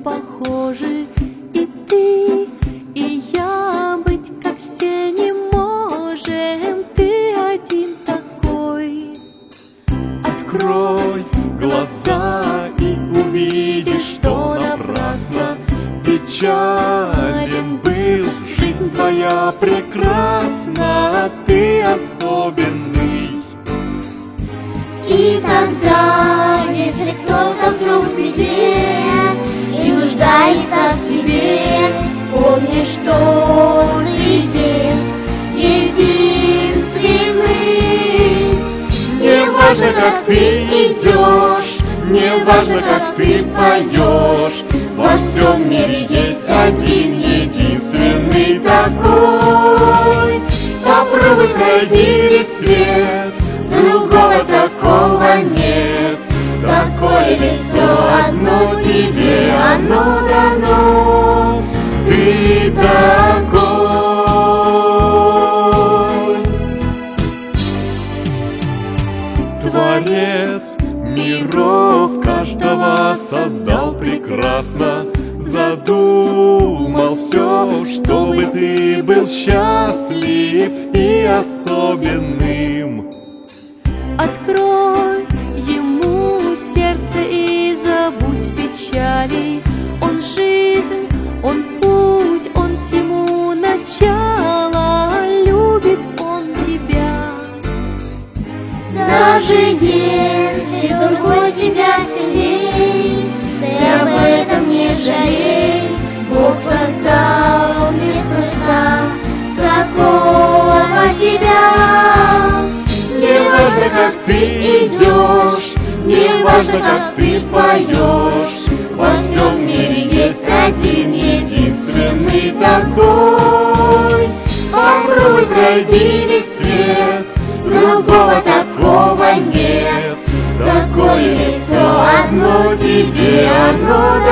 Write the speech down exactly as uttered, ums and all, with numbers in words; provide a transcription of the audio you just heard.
похожи. И ты, и я быть как все не можем. Ты один такой. Открой глаза и увидишь, что напрасно печален был. Жизнь твоя прекрасна, ты особенный. И тогда, если кто-то вдруг в беде и нуждается в тебе, помни, что ты есть единственный. Не важно, как ты идешь, не важно, как ты поешь, во всем мире есть один единственный такой. Попробуй пройди весь свет, другого такого нет. Такое лицо одно тебе, оно дано. Ты такой. Творец миров каждого создал прекрасно, задумал все, чтобы ты был счастлив и особенным. Открой ему сердце и забудь печали. Он жизнь, он путь, он всему начало. Любит он тебя. Даже если другой тебя сильней, ты об этом не жалей. Бог создал неспроста такого тебя. Не важно, как ты идешь, не важно, как ты поешь, во всем мире есть один единственный такой. Попробуй пройди весь свет, другого такого нет. Такое лицо одно тебе, оно